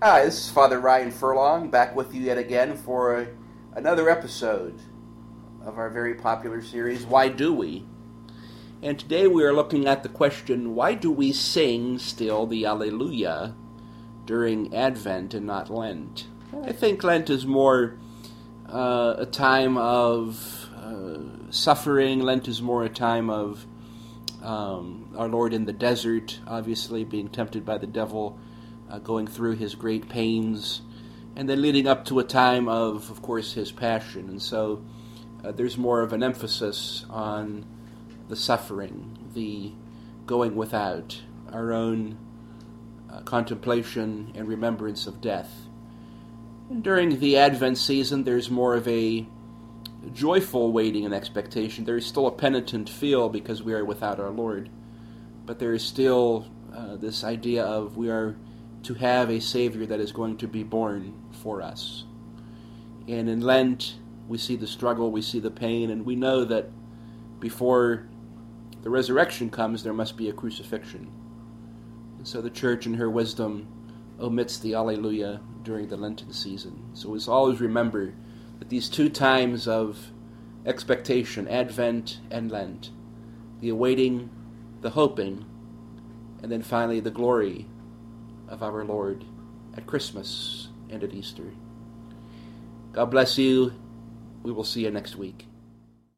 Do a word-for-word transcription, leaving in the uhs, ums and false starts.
Hi, this is Father Ryan Furlong, back with you yet again for another episode of our very popular series, Why Do We? And today we are looking at the question, why do we sing still the Alleluia during Advent and not Lent? I think Lent is more uh, a time of uh, suffering. Lent is more a time of um, our Lord in the desert, obviously being tempted by the devil, uh, going through his great pains, and then leading up to a time of, of course, his passion. And so uh, there's more of an emphasis on the suffering, the going without, our own uh, contemplation and remembrance of death. And during the Advent season, there's more of a joyful waiting and expectation. There is still a penitent feel because we are without our Lord, but there is still uh, this idea of we are to have a Savior that is going to be born for us. And in Lent, we see the struggle, we see the pain, and we know that before the resurrection comes, there must be a crucifixion. And so the Church, in her wisdom, omits the Alleluia during the Lenten season. So we always remember that these two times of expectation, Advent and Lent, the awaiting, the hoping, and then finally the glory of our Lord at Christmas and at Easter. God bless you. We will see you next week.